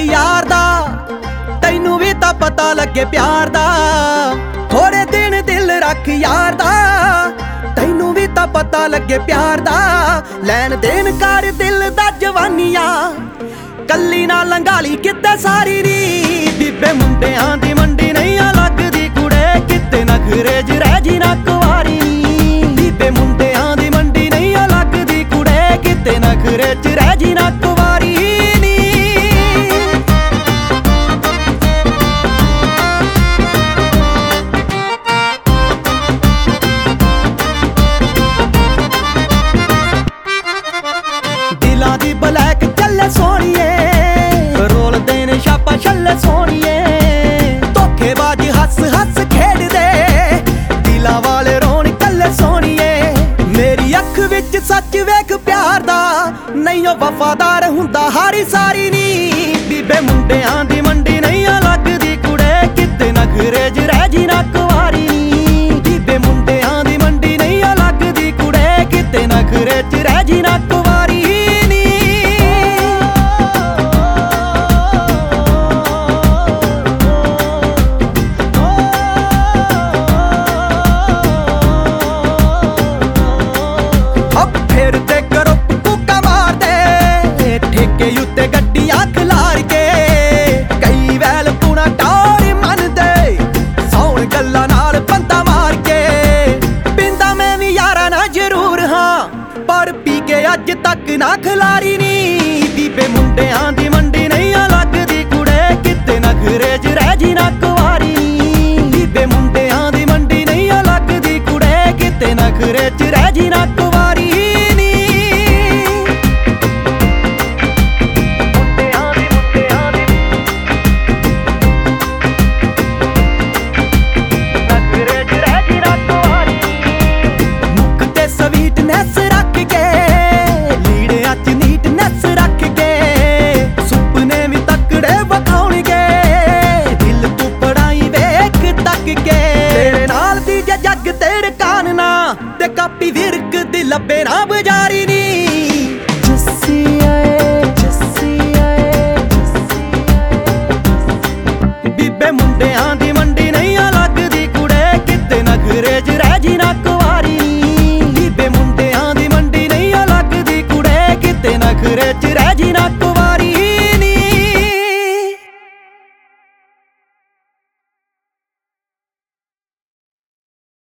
यार दा, तैनू भी तां पता लगे प्यार दा। थोड़े दिन दिल रख यार दा, तैनू भी तां पता लगे प्यार दा। लैन देन कर दिल दा जवानियां, कल्ली ना लंघाली किते सारी नी। बीबे मुंडियां दी मंडी नहीं लगदी कुड़े, किते नखरे च रह जी ना कुआरी। बीबे मुंडियां दी मंडी नहीं लगदी कुड़े, किते नखरे च रह जी ना कुआरी नी। दिलां दी ब्लैक चले सोहणीए, रोल देने छापा छल्ले सोहणीए। धोखेबाज हस हस खेड दे, दिलां वाले रोण कल्ले सोहणीए। मेरी अख विच सच वेख प्यार दा, नहीं ओ वफादार हुंदा हारी सारी नी। बीबे मुंडियां दी मंडी नहीं लगदी कुड़े, किते नखरे च रह जी ना कुआरी। बीबे मुंडियां दी मंडी नहीं लगदी कुड़े, किते नखरे च रह जी ना कुआरी। फिरदे ग्रुप कूका मारदे, ठेके उत्ते गड्डियां खलार के। कई वैल पूना टौर मनदे, सौण गल्लां नाल बंदा मार के। पिंदा मैं भी यारा ना जरूर हाँ, पर पी के अज तक ना खिलारी नी। बीबे मुंडियां दी मंडी नहीं लगदी कुड़े, किते नखरे च रह जी ना कुआरी। बीबे मुंडियां दी मंडी नहीं लगदी कुड़े, किते नखरे च रह जी ना कुआरी। स्वीटनेस रख के, लीड़ियां च नीटनेस रख के। सुपने भी तकड़े वखाउणगे, दिल तू पढ़ाई वेख तक के। तेरे नाल दी जे जग तेरे कानना, ते कापी विरक दी लब्बे ना बजारी नी। जस्सी आए, जस्सी आए, जस्सी आए। बीबे मुंडियां